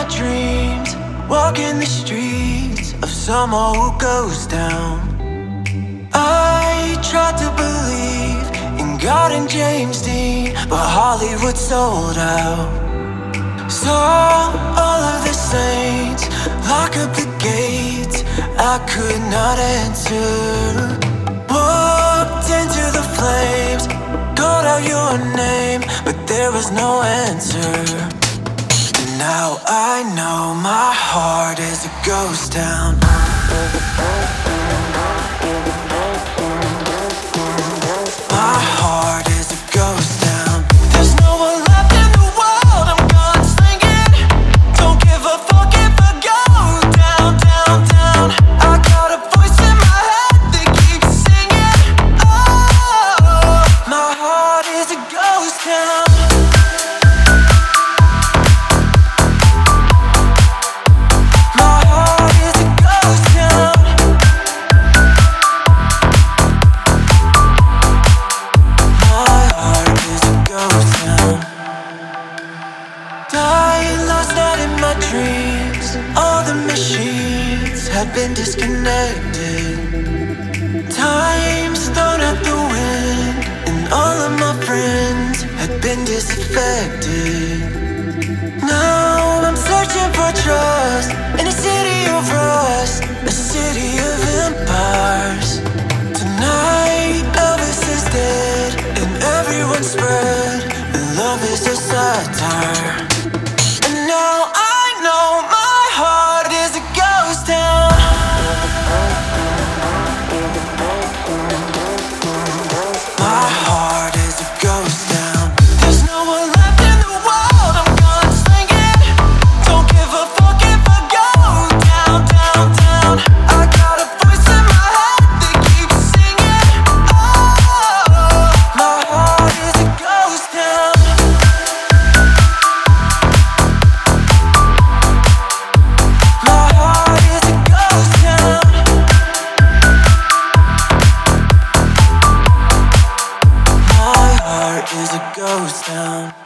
dreams, walking the streets of someone who goes down. I tried to believe in God and James Dean, but Hollywood sold out. Saw all of the saints lock up the gates I could not enter. Walked into the flames, called out your name, but there was no answer. And now I know my heart is a ghost town. My heart is a ghost town. There's no one left in the world, I'm gone singing. Don't give a fuck if I go down, down, down. I got a voice in my head that keeps singing. Oh, my heart is a ghost town. My heart is a ghost town. My heart is a ghost town. Died last night in my dreams. All the machines had been disconnected. Time's thrown out the wind, and all of my friends had been disaffected. Now I'm searching for trust in a city of rust, a city of empires. Tonight Elvis is dead, and everyone's spread, and love is a satire. And now I know my heart is a ghost town. My heart is a ghost town. There's no one left in the world, I'm gone singing. Don't give a fuck if I go down, down, down. I got a voice in my head that keeps singing. Oh, my heart is a ghost town. My heart is a ghost town. My heart is a ghost town.